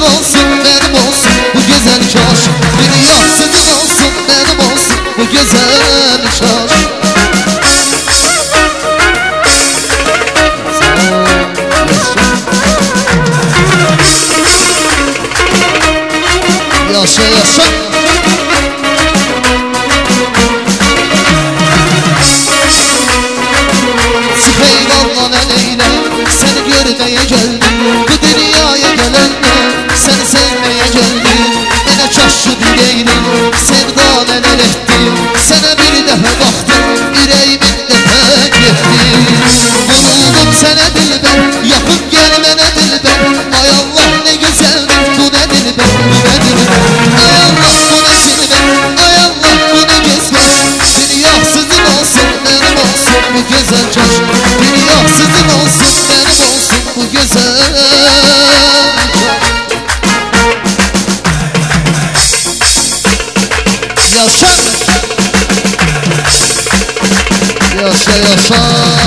olsun, benim olsun bu güzel çaş. Dünya sizin olsun, benim olsun bu güzel çaş. Yaşa yaşa. Süheylan'la neyle seni görmeye geldim. Bu dünyaya gelende seni sevmeye geldim. Mənə çaşçı dileydim, sevda neler etti. Sana bir daha baktım, yüreğimin de pek yetti. Vuruldum sana dilber, yapıp gel mənə dilber. Ay Allah ne güzeldir bu ne dilber, bu ne dilber. Ay Allah bu ne silber, ay Allah bu ne gezber. Dünya sizin olsun, benim olsun bu güzel çaş. Dünya sizin olsun, benim olsun bu güzel çaş. Yaşa. Yaşa yaşa.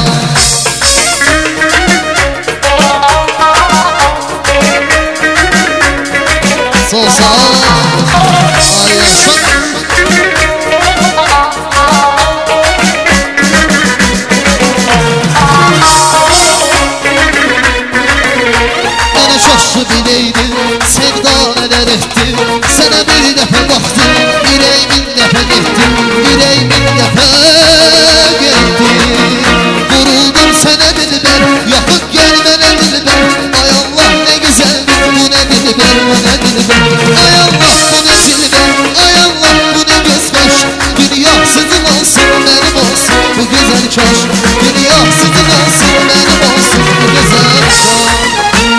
Sol sağ. Ay yaşa. Beni şaşlı bileydim, sevda neler etti.